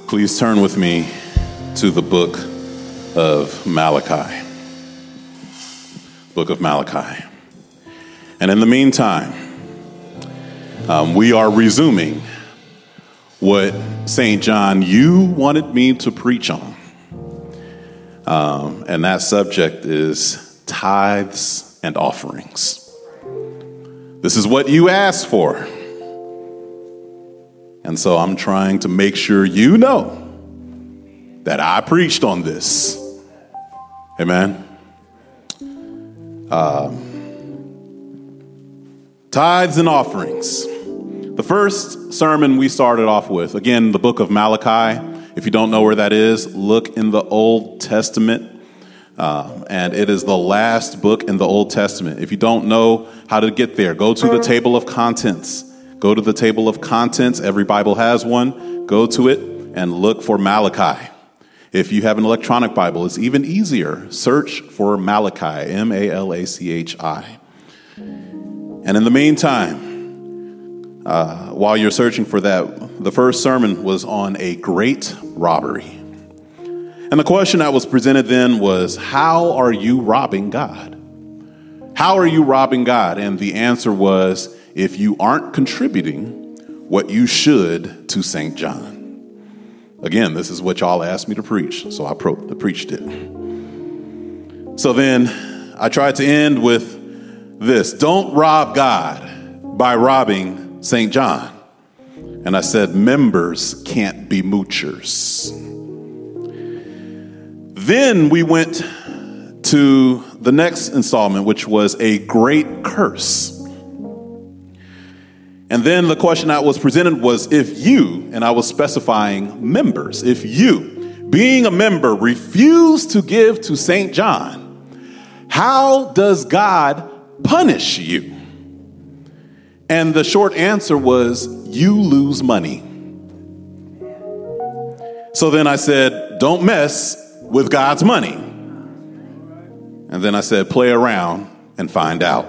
Please turn with me to the book of Malachi. Book of Malachi. And in the meantime, we are resuming what St. John, you wanted me to preach on. And that subject is tithes and offerings. This is what you asked for. And so I'm trying to make sure you know that I preached on this. Amen. Tithes and offerings. The first sermon we started off with, again, the book of Malachi. If you don't know where that is, look in the Old Testament. And it is the last book in the Old Testament. If you don't know how to get there, go to the table of contents. Go to the table of contents. Every Bible has one. Go to it and look for Malachi. If you have an electronic Bible, it's even easier. Search for Malachi, Malachi. And in the meantime, while you're searching for that, the first sermon was on a great robbery. And the question that was presented then was, how are you robbing God? How are you robbing God? And the answer was, if you aren't contributing what you should to St. John. Again, this is what y'all asked me to preach, so I preached it. So then I tried to end with this: don't rob God by robbing St. John. And I said, members can't be moochers. Then we went to the next installment, which was a great curse. And then the question that was presented was, if you, and I was specifying members, if you, being a member, refuse to give to St. John, how does God punish you? And the short answer was, you lose money. So then I said, don't mess with God's money. And then I said, play around and find out.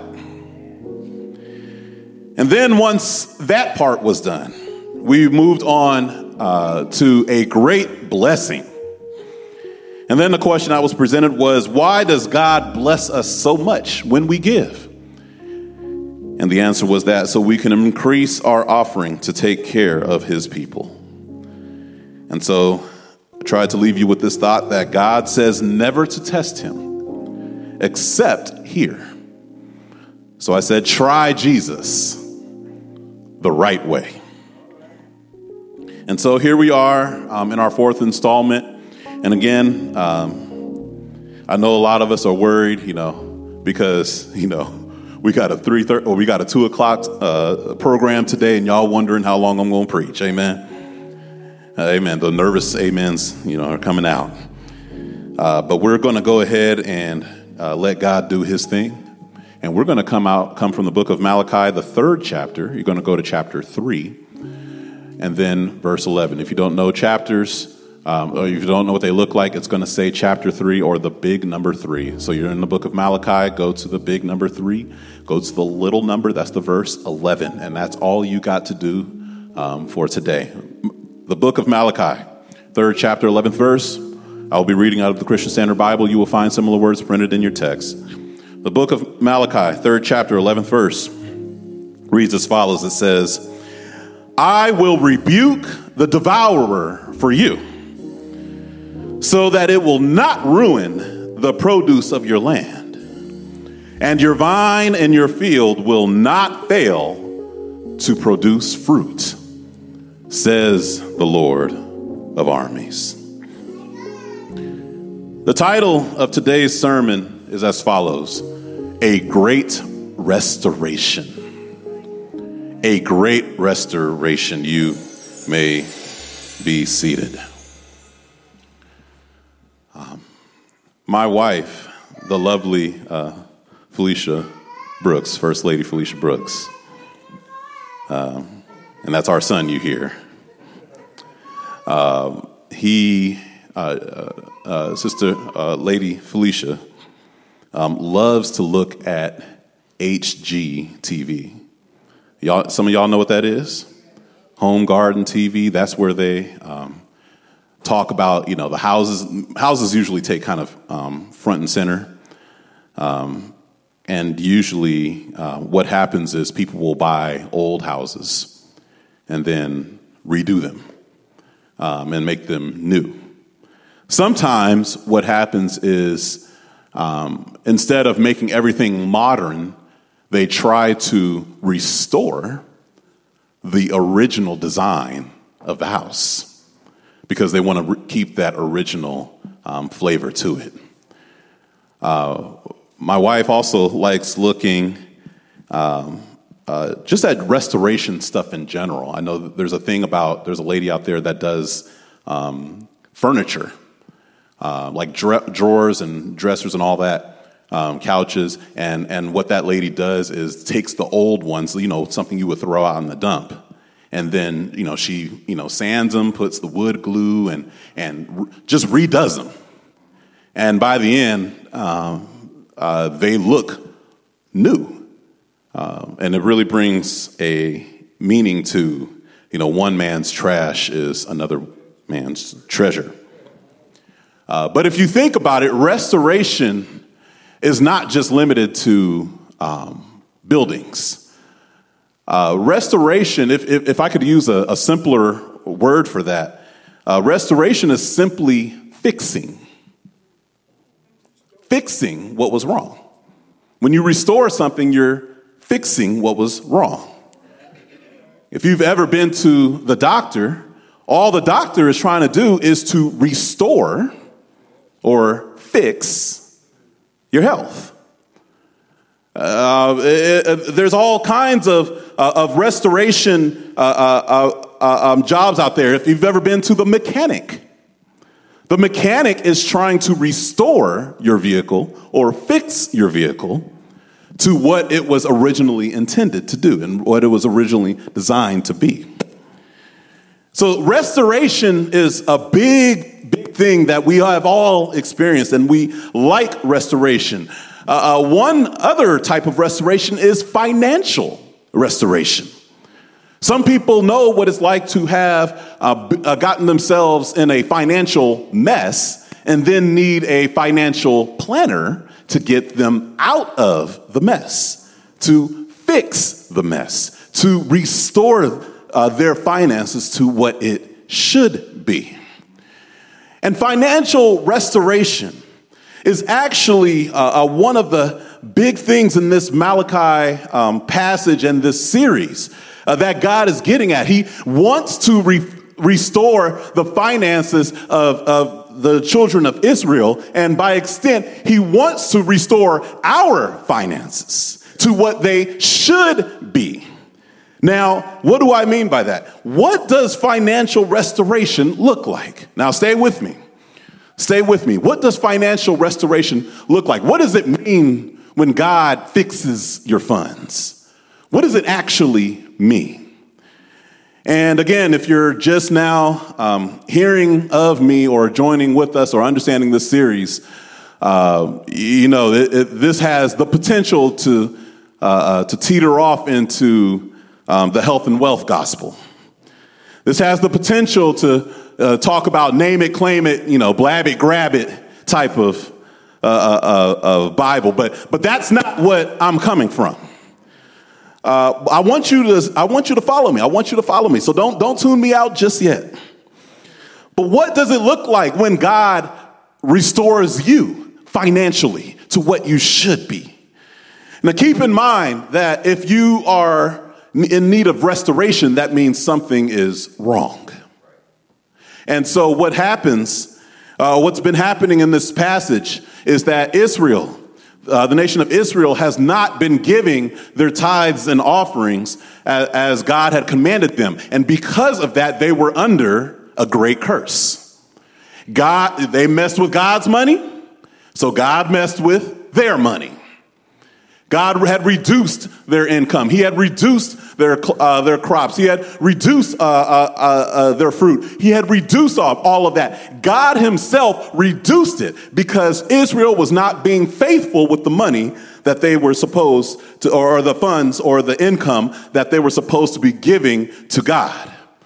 And then once that part was done, we moved on to a great blessing. And then the question I was presented was, why does God bless us so much when we give? And the answer was that so we can increase our offering to take care of his people. And so I tried to leave you with this thought that God says never to test him except here. So I said, try Jesus the right way. And so here we are in our fourth installment. And again, I know a lot of us are worried, because, we got a 3:30 or we got a 2 o'clock program today, and y'all wondering how long I'm going to preach. Amen. Amen. The nervous amens, are coming out. But we're going to go ahead and let God do his thing. And we're going to come from the book of Malachi, the 3rd chapter. You're going to go to chapter 3 and then verse 11. If you don't know chapters, or if you don't know what they look like, it's going to say chapter 3 or the big number 3. So you're in the book of Malachi, go to the big number 3, go to the little number, that's the verse 11. And that's all you got to do for today. The book of Malachi, 3rd chapter, 11th verse. I'll be reading out of the Christian Standard Bible. You will find similar words printed in your text. The book of Malachi, 3rd chapter, 11th verse, reads as follows. It says, I will rebuke the devourer for you, so that it will not ruin the produce of your land, and your vine and your field will not fail to produce fruit, says the Lord of armies. The title of today's sermon is as follows: A Great Restoration. A great restoration. You may be seated. My wife, the lovely Felicia Brooks, First Lady Felicia Brooks, and that's our son you hear. Sister Lady Felicia loves to look at HGTV. Some of y'all know what that is? Home Garden TV. That's where they talk about, the houses usually take kind of front and center. And usually what happens is people will buy old houses and then redo them and make them new. Sometimes what happens is instead of making everything modern, they try to restore the original design of the house because they want to keep that original flavor to it. My wife also likes looking just at restoration stuff in general. I know that there's a lady out there that does furniture, like drawers and dressers and all that, couches. And what that lady does is takes the old ones, something you would throw out in the dump. And then, she, sands them, puts the wood glue and just redoes them. And by the end, they look new. And it really brings a meaning to, one man's trash is another man's treasure. But if you think about it, restoration is not just limited to buildings. Restoration, if I could use a simpler word for that, restoration is simply fixing what was wrong. When you restore something, you're fixing what was wrong. If you've ever been to the doctor, all the doctor is trying to do is to restore or fix your health. There's all kinds of restoration jobs out there. If you've ever been to the mechanic is trying to restore your vehicle or fix your vehicle to what it was originally intended to do and what it was originally designed to be. So restoration is a big thing that we have all experienced, and we like restoration. One other type of restoration is financial restoration. Some people know what it's like to have gotten themselves in a financial mess and then need a financial planner to get them out of the mess, to fix the mess, to restore their finances to what it should be. And financial restoration is actually one of the big things in this Malachi passage and this series that God is getting at. He wants to restore the finances of the children of Israel, and by extent, he wants to restore our finances to what they should be. Now, what do I mean by that? What does financial restoration look like? Now, stay with me. Stay with me. What does financial restoration look like? What does it mean when God fixes your funds? What does it actually mean? And again, if you're just now hearing of me or joining with us or understanding this series, this has the potential to teeter off into the health and wealth gospel. This has the potential to talk about name it, claim it, blab it, grab it type of Bible. But that's not what I'm coming from. I want you to follow me. I want you to follow me. So don't tune me out just yet. But what does it look like when God restores you financially to what you should be? Now keep in mind that if you are in need of restoration, that means something is wrong. And so what happens, what's been happening in this passage is that Israel, the nation of Israel, has not been giving their tithes and offerings as God had commanded them. And because of that, they were under a great curse. They messed with God's money, so God messed with their money. God had reduced their income. He had reduced their crops. He had reduced their fruit. He had reduced all of that. God himself reduced it because Israel was not being faithful with the money that they were supposed to, or the funds or the income that they were supposed to be giving to God.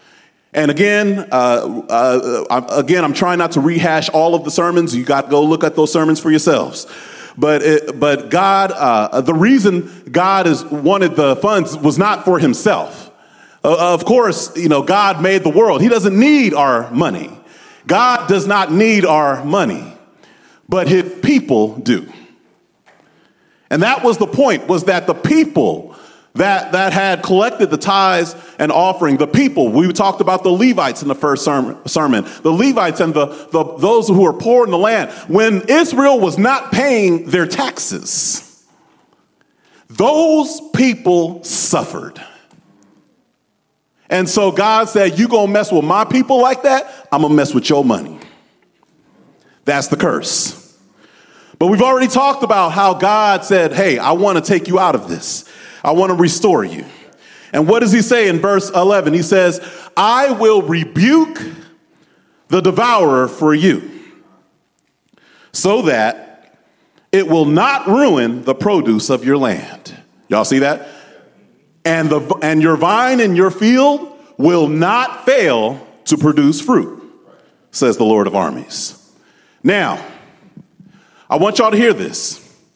And again, I'm trying not to rehash all of the sermons. You got to go look at those sermons for yourselves. But God, the reason God wanted the funds was not for himself. Of course, God made the world. He doesn't need our money. God does not need our money, but his people do. And that was the point, was that the people that had collected the tithes and offering, the people, we talked about the Levites in the first sermon, the Levites and those who were poor in the land. When Israel was not paying their taxes, those people suffered. And so God said, you gonna mess with my people like that? I'm gonna mess with your money. That's the curse. But we've already talked about how God said, hey, I want to take you out of this. I want to restore you. And what does he say in verse 11? He says, I will rebuke the devourer for you, so that it will not ruin the produce of your land. Y'all see that? And your vine in your field will not fail to produce fruit, says the Lord of armies. Now, I want y'all to hear this.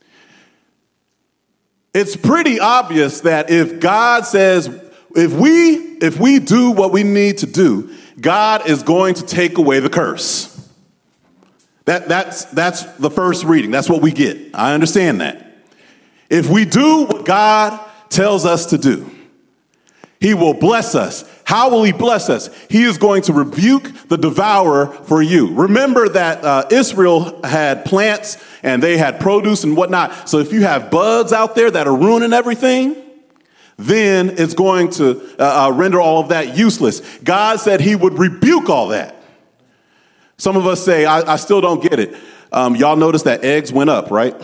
It's pretty obvious that if God says, if we do what we need to do, God is going to take away the curse. That's the first reading. That's what we get. I understand that. If we do what God tells us to do, he will bless us. How will he bless us? He is going to rebuke the devourer for you. Remember that Israel had plants and they had produce and whatnot. So if you have bugs out there that are ruining everything, then it's going to render all of that useless. God said he would rebuke all that. Some of us say, I still don't get it. Y'all notice that eggs went up, right?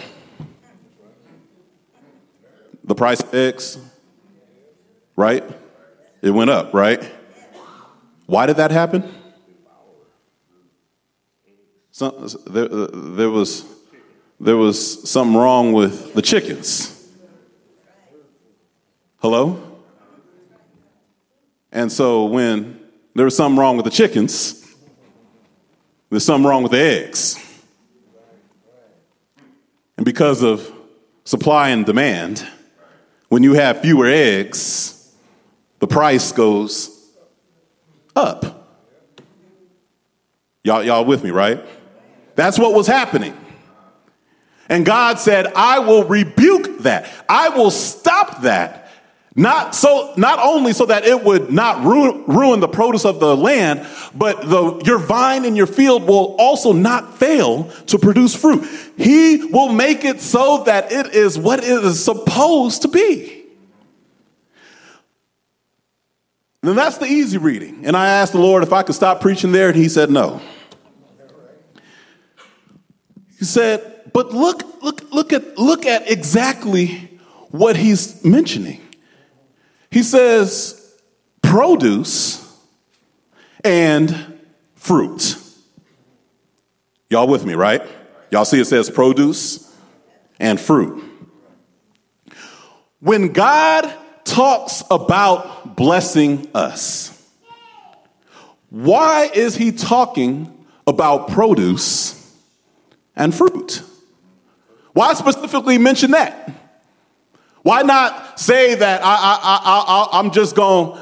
The price of eggs, right? It went up, right? Why did that happen? There was something wrong with the chickens. Hello? And so when there was something wrong with the chickens, there's something wrong with the eggs. And because of supply and demand, when you have fewer eggs, the price goes up. Y'all with me, right? That's what was happening. And God said, I will rebuke that. I will stop that. Not only so that it would not ruin the produce of the land, but your vine in your field will also not fail to produce fruit. He will make it so that it is what it is supposed to be. Then that's the easy reading. And I asked the Lord if I could stop preaching there, and he said no. He said, but look at exactly what he's mentioning. He says produce and fruit. Y'all with me, right? Y'all see it says produce and fruit. When God talks about blessing us, why is he talking about produce and fruit? Why specifically mention that? Why not say that I'm just going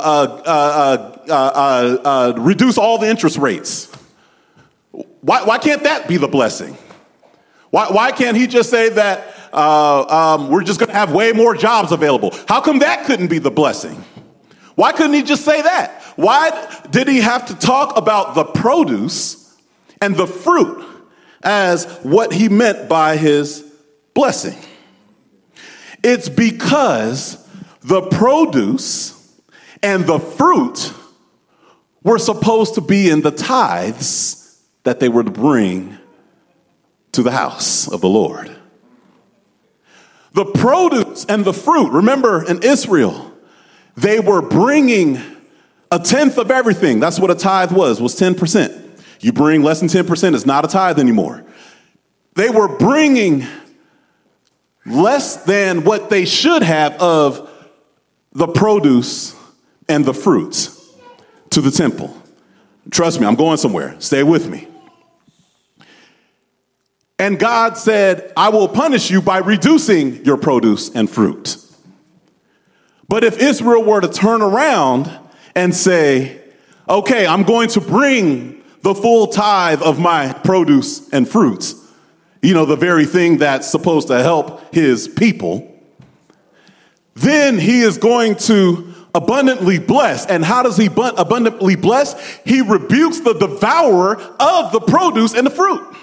to reduce all the interest rates? Why can't that be the blessing? Why can't he just say that we're just going to have way more jobs available? How come that couldn't be the blessing? Why couldn't he just say that? Why did he have to talk about the produce and the fruit as what he meant by his blessing? It's because the produce and the fruit were supposed to be in the tithes that they were to bring to the house of the Lord. The produce and the fruit, remember in Israel, they were bringing a tenth of everything. That's what a tithe was 10%. You bring less than 10%, it's not a tithe anymore. They were bringing less than what they should have of the produce and the fruits to the temple. Trust me, I'm going somewhere. Stay with me. And God said, I will punish you by reducing your produce and fruit. But if Israel were to turn around and say, okay, I'm going to bring the full tithe of my produce and fruits, the very thing that's supposed to help his people, then he is going to abundantly bless. And how does he abundantly bless? He rebukes the devourer of the produce and the fruit.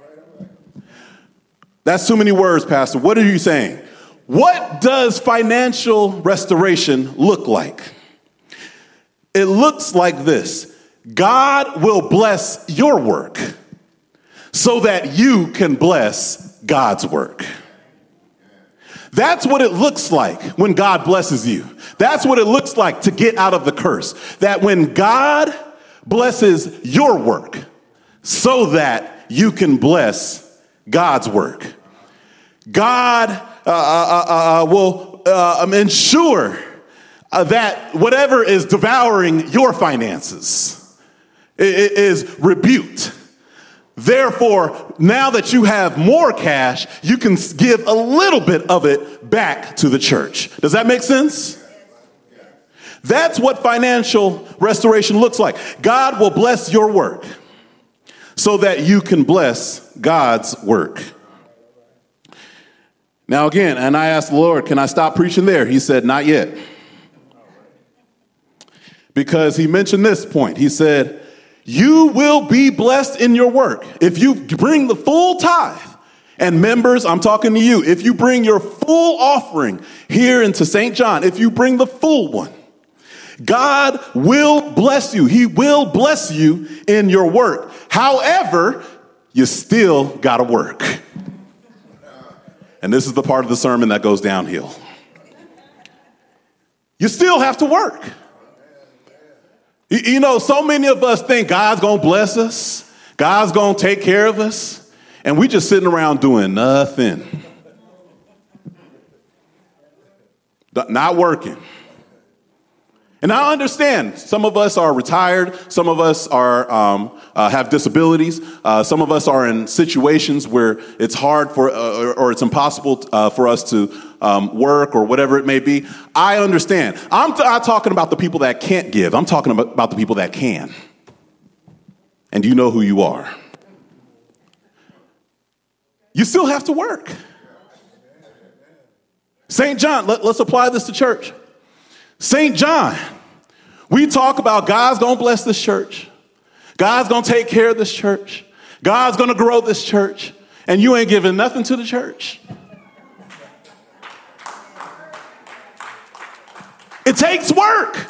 That's too many words, Pastor. What are you saying? What does financial restoration look like? It looks like this. God will bless your work so that you can bless God's work. That's what it looks like when God blesses you. That's what it looks like to get out of the curse. That when God blesses your work so that you can bless God's work. God will ensure that whatever is devouring your finances is rebuked. Therefore, now that you have more cash, you can give a little bit of it back to the church. Does that make sense? That's what financial restoration looks like. God will bless your work so that you can bless God's work. Now again, and I asked the Lord, can I stop preaching there? He said, not yet. Because he mentioned this point. He said, you will be blessed in your work. If you bring the full tithe, and members, I'm talking to you, if you bring your full offering here into St. John, if you bring the full one, God will bless you. He will bless you in your work. However, you still got to work. And this is the part of the sermon that goes downhill. You still have to work. So many of us think God's going to bless us. God's going to take care of us. And we just sitting around doing nothing. Not working. And I understand some of us are retired. Some of us are have disabilities. Some of us are in situations where it's hard or it's impossible for us to work or whatever it may be. I understand. I'm not talking about the people that can't give. I'm talking about the people that can. And you know who you are. You still have to work. St. John, let's apply this to church. St. John, we talk about God's going to bless this church. God's going to take care of this church. God's going to grow this church. And you ain't giving nothing to the church. It takes work.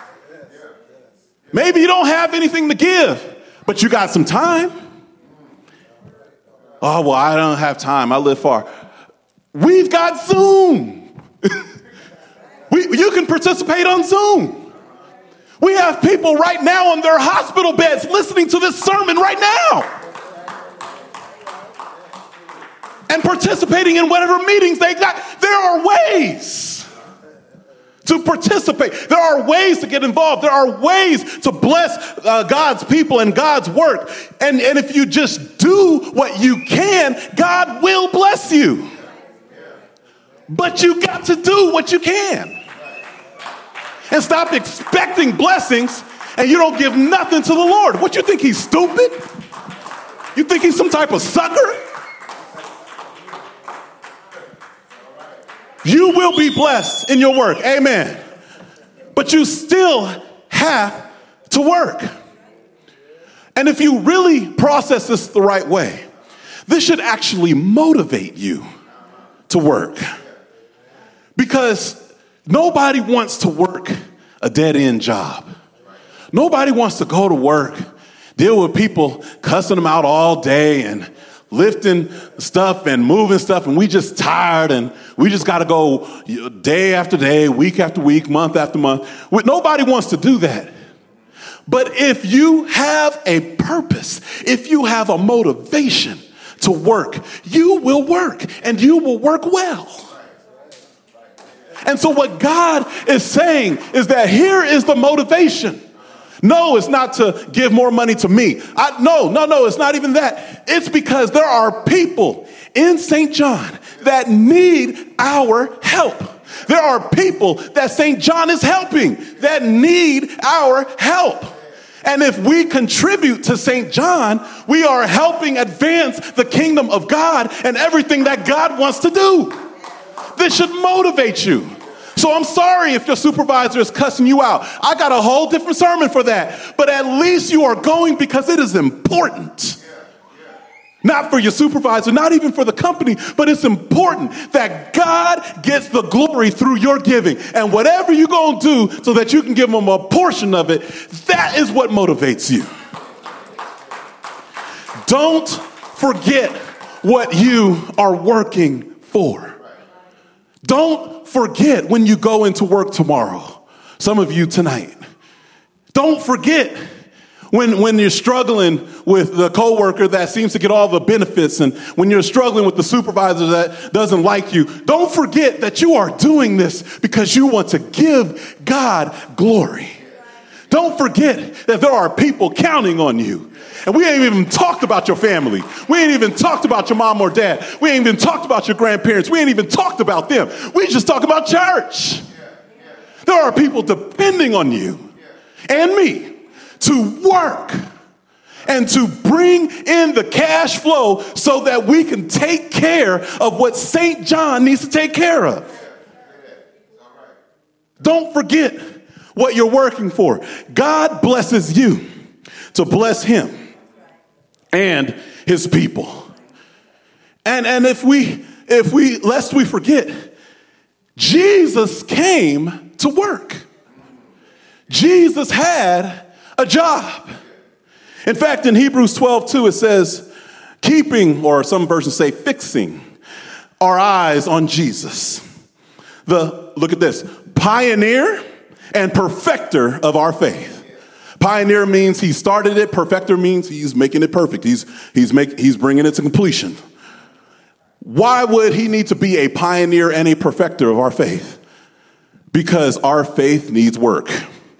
Maybe you don't have anything to give, but you got some time. Oh, well, I don't have time. I live far. We've got Zoom. You can participate on Zoom. We have people right now on their hospital beds listening to this sermon right now and participating in whatever meetings they got. There are ways to participate. There are ways to get involved. There are ways to bless God's people and God's work. And if you just do what you can, God will bless you. But you got to do what you can. And stop expecting blessings and you don't give nothing to the Lord. What, you think he's stupid? You think he's some type of sucker? You will be blessed in your work. Amen. But you still have to work. And if you really process this the right way, this should actually motivate you to work. Because nobody wants to work a dead-end job. Nobody wants to go to work, deal with people cussing them out all day and lifting stuff and moving stuff, and we just tired and we just got to go day after day, week after week, month after month. Nobody wants to do that. But if you have a purpose, if you have a motivation to work, you will work and you will work well. And so what God is saying is that here is the motivation. No, it's not to give more money to me. No, it's not even that. It's because there are people in St. John that need our help. There are people that St. John is helping that need our help. And if we contribute to St. John, we are helping advance the kingdom of God and everything that God wants to do. This should motivate you. So I'm sorry if your supervisor is cussing you out. I got a whole different sermon for that. But at least you are going because it is important. Not for your supervisor, not even for the company, but it's important that God gets the glory through your giving. And whatever you're going to do so that you can give him a portion of it, that is what motivates you. Don't forget what you are working for. Don't forget when you go into work tomorrow. Some of you tonight. Don't forget when you're struggling with the coworker that seems to get all the benefits, and when you're struggling with the supervisor that doesn't like you. Don't forget that you are doing this because you want to give God glory. Don't forget that there are people counting on you. And we ain't even talked about your family. We ain't even talked about your mom or dad. We ain't even talked about your grandparents. We ain't even talked about them. We just talk about church. There are people depending on you and me to work and to bring in the cash flow so that we can take care of what St. John needs to take care of. Don't forget what you're working for. God blesses you to bless him and his people. And if we lest we forget, Jesus came to work. Jesus had a job. In fact, in Hebrews 12:2, it says, keeping, or some versions say fixing, our eyes on Jesus. Look at this, pioneer and perfecter of our faith. Pioneer means he started it. Perfecter means he's making it perfect. He's bringing it to completion. Why would he need to be a pioneer and a perfecter of our faith? Because our faith needs work.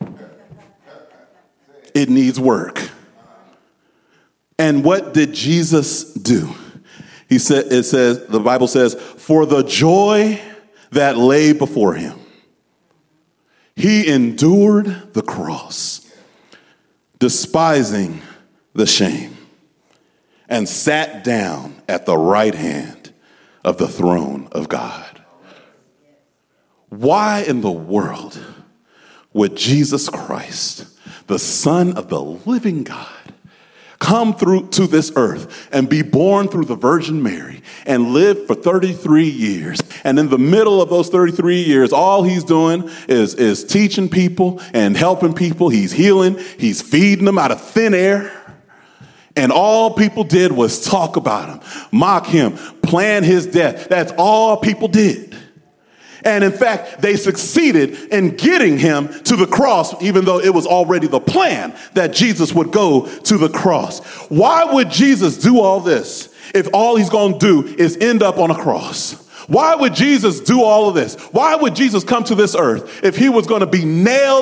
It needs work. And what did Jesus do? The Bible says, for the joy that lay before him, he endured the cross, despising the shame, and sat down at the right hand of the throne of God. Why in the world would Jesus Christ, the Son of the living God, come through to this earth and be born through the Virgin Mary and live for 33 years? And in the middle of those 33 years, all he's doing is teaching people and helping people. He's healing. He's feeding them out of thin air. And all people did was talk about him, mock him, plan his death. That's all people did. And in fact, they succeeded in getting him to the cross, even though it was already the plan that Jesus would go to the cross. Why would Jesus do all this if all he's going to do is end up on a cross? Why would Jesus do all of this? Why would Jesus come to this earth if he was going to be nailed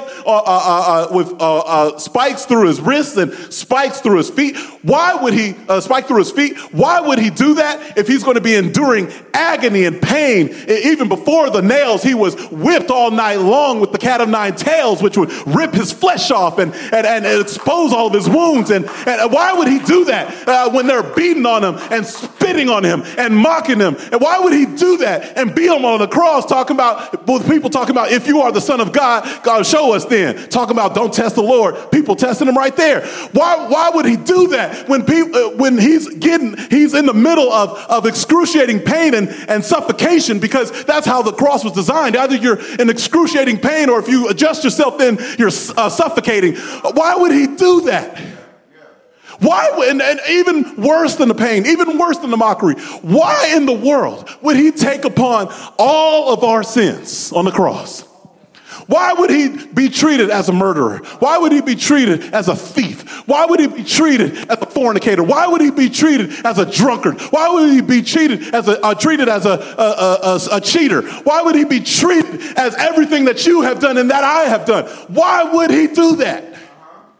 with spikes through his wrists and spikes through his feet? Why would he spike through his feet? Why would he do that if he's going to be enduring agony and pain? Even before the nails, he was whipped all night long with the cat of nine tails, which would rip his flesh off and expose all of his wounds. And why would he do that when they're beating on him and spitting on him and mocking him? And why would he do that and beat him on the cross, talking about, both people talking about, if you are the Son of God, God, show us then. Talking about, don't test the Lord. People testing him right there. Why would he do that when he's in the middle of excruciating pain and suffocation? Because that's how the cross was designed. Either you're in excruciating pain, or if you adjust yourself, then you're suffocating. Why would he do that? Why, and even worse than the pain, even worse than the mockery, why in the world would he take upon all of our sins on the cross? Why would he be treated as a murderer? Why would he be treated as a thief? Why would he be treated as a fornicator? Why would he be treated as a drunkard? Why would he be treated as a cheater? Why would he be treated as everything that you have done and that I have done? Why would he do that?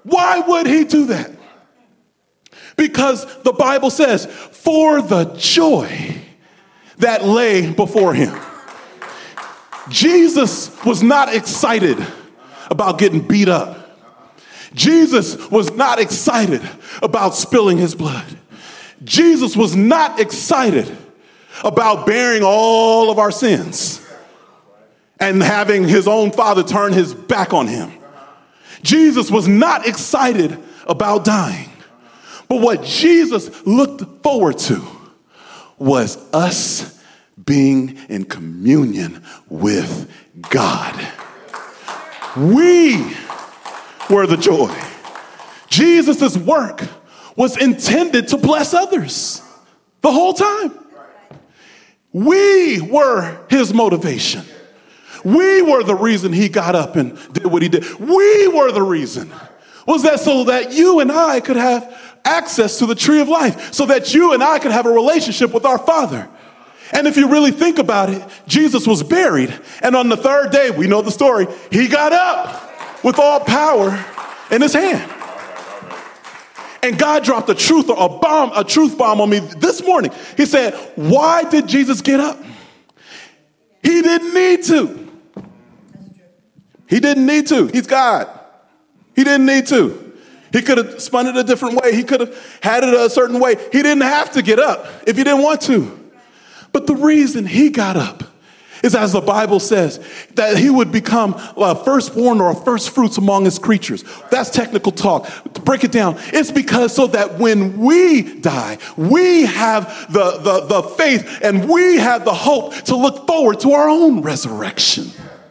Why would he do that? Because the Bible says, for the joy that lay before him. Jesus was not excited about getting beat up. Jesus was not excited about spilling his blood. Jesus was not excited about bearing all of our sins and having his own Father turn his back on him. Jesus was not excited about dying. But what Jesus looked forward to was us being in communion with God. We were the joy. Jesus' work was intended to bless others the whole time. We were his motivation. We were the reason he got up and did what he did. We were the reason. Was that so that you and I could have access to the tree of life, so that you and I could have a relationship with our Father. And if you really think about it, Jesus was buried. And on the third day, we know the story, he got up with all power in his hand. And God dropped a truth bomb on me this morning. He said, why did Jesus get up? He didn't need to. He didn't need to. He's God. He didn't need to. He could have spun it a different way. He could have had it a certain way. He didn't have to get up if he didn't want to. But the reason he got up is, as the Bible says, that he would become a firstborn or a first fruits among his creatures. That's technical talk. To break it down, it's because so that when we die, we have the faith and we have the hope to look forward to our own resurrection.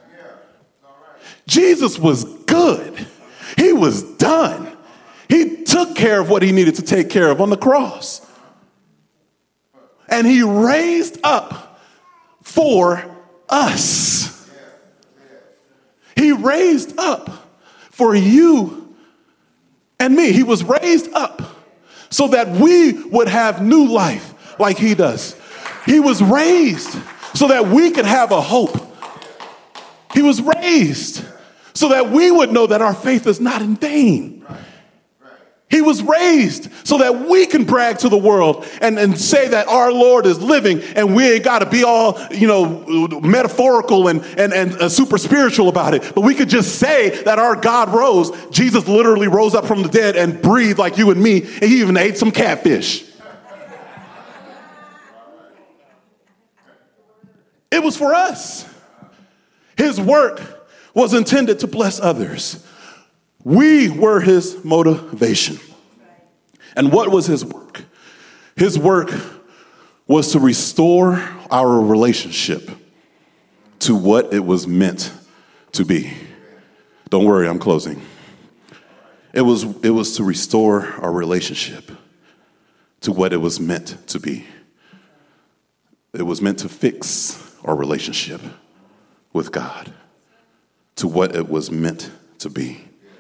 Jesus was good. He was done. He took care of what he needed to take care of on the cross. And he raised up for us. He raised up for you and me. He was raised up so that we would have new life like he does. He was raised so that we could have a hope. He was raised so that we would know that our faith is not in vain. He was raised so that we can brag to the world and say that our Lord is living, and we ain't got to be all, metaphorical and super spiritual about it. But we could just say that our God rose. Jesus literally rose up from the dead and breathed like you and me, and he even ate some catfish. It was for us. His work was intended to bless others. We were his motivation. And what was his work? His work was to restore our relationship to what it was meant to be. Don't worry, I'm closing. It was to restore our relationship to what it was meant to be. It was meant to fix our relationship with God to what it was meant to be.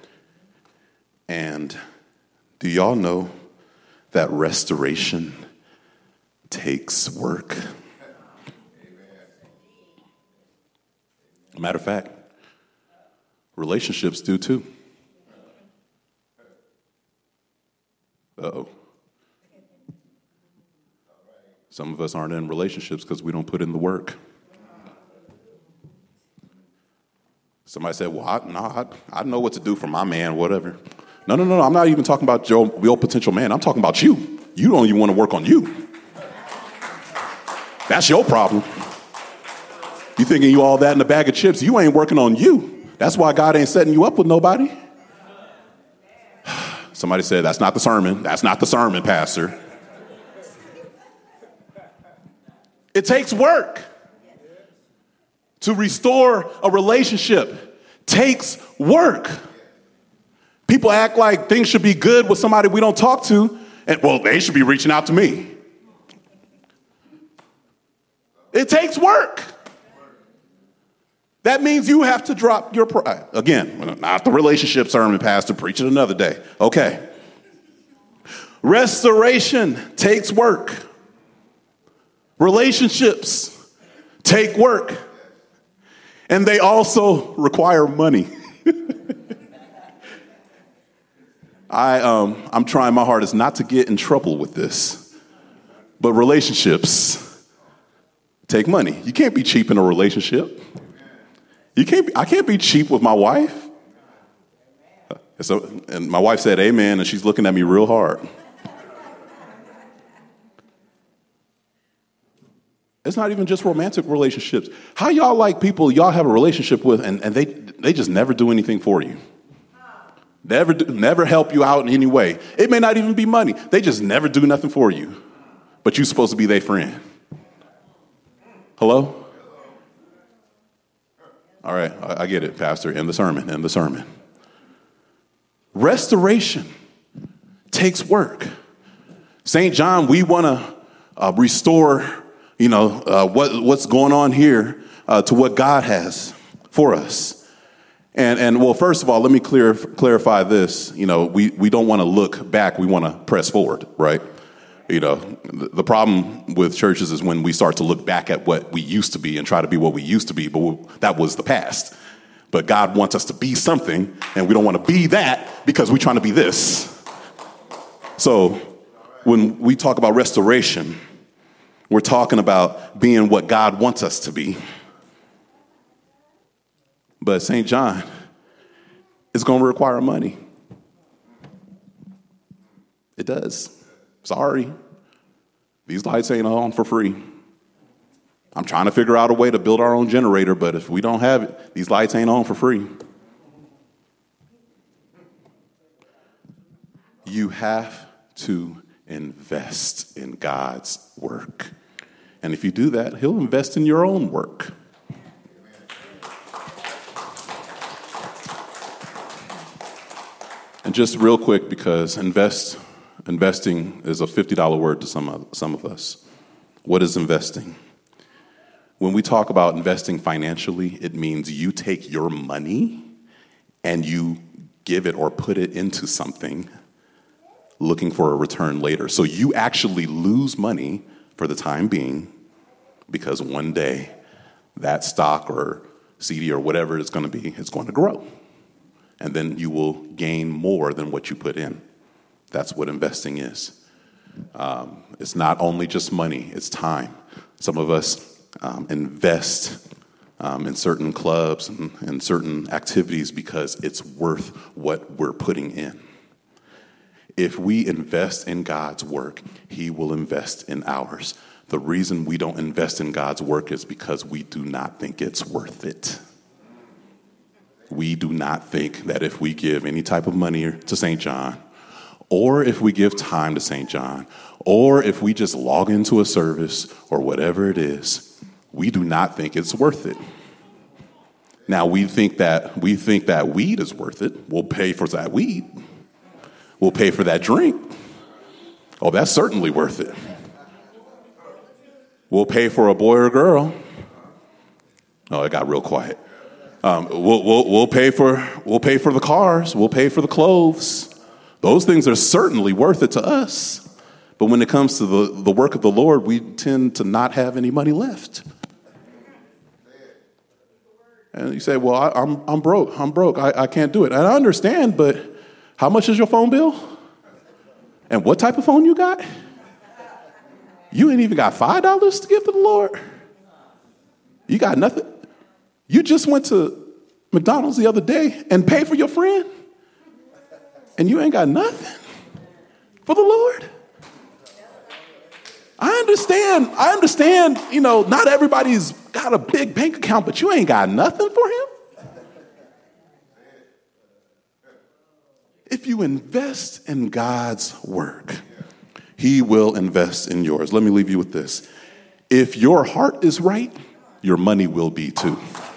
And do y'all know that restoration takes work? Matter of fact, relationships do too. Uh-oh. Some of us aren't in relationships because we don't put in the work. Somebody said, well, I know what to do for my man, whatever. No. I'm not even talking about your potential man. I'm talking about you. You don't even want to work on you. That's your problem. You thinking you all that in a bag of chips. You ain't working on you. That's why God ain't setting you up with nobody. Somebody said, that's not the sermon. That's not the sermon, Pastor. It takes work. To restore a relationship takes work. People act like things should be good with somebody we don't talk to, and well, they should be reaching out to me. It takes work. That means you have to drop your pride. Again, not the relationship sermon, Pastor, preach it another day. Okay. Restoration takes work. Relationships take work. And they also require money. I'm trying my hardest not to get in trouble with this, but relationships take money. You can't be cheap in a relationship. I can't be cheap with my wife. And my wife said amen, and she's looking at me real hard. It's not even just romantic relationships. How y'all like people y'all have a relationship with and they just never do anything for you? Never help you out in any way. It may not even be money. They just never do nothing for you. But you're supposed to be their friend. Hello? All right, I get it, Pastor. End the sermon. Restoration takes work. St. John, we want to restore, what's going on here to what God has for us. And well, first of all, let me clarify this. We don't want to look back. We want to press forward, right? The problem with churches is when we start to look back at what we used to be and try to be what we used to be, but that was the past. But God wants us to be something, and we don't want to be that because we're trying to be this. So when we talk about restoration, we're talking about being what God wants us to be. But St. John is going to require money. It does. Sorry. These lights ain't on for free. I'm trying to figure out a way to build our own generator, but if we don't have it, these lights ain't on for free. You have to invest in God's work. And if you do that, he'll invest in your own work. And just real quick, because investing is a $50 word to some of us. What is investing? When we talk about investing financially, it means you take your money and you give it or put it into something looking for a return later. So you actually lose money for the time being because one day that stock or CD or whatever it's going to be, it's going to grow. And then you will gain more than what you put in. That's what investing is. It's not only just money, it's time. Some of us invest in certain clubs and certain activities because it's worth what we're putting in. If we invest in God's work, he will invest in ours. The reason we don't invest in God's work is because we do not think it's worth it. We do not think that if we give any type of money to St. John, or if we give time to St. John, or if we just log into a service or whatever it is, we do not think it's worth it. Now, we think that weed is worth it. We'll pay for that weed. We'll pay for that drink. Oh, that's certainly worth it. We'll pay for a boy or girl. Oh, it got real quiet. We'll pay for the cars. We'll pay for the clothes. Those things are certainly worth it to us. But when it comes to the work of the Lord, we tend to not have any money left. And you say, well, I'm broke. I can't do it. And I understand, but how much is your phone bill? And what type of phone you got? You ain't even got $5 to give to the Lord? You got nothing? You just went to McDonald's the other day and paid for your friend? And you ain't got nothing for the Lord? I understand, not everybody's got a big bank account, but you ain't got nothing for him? If you invest in God's work, he will invest in yours. Let me leave you with this. If your heart is right, your money will be too.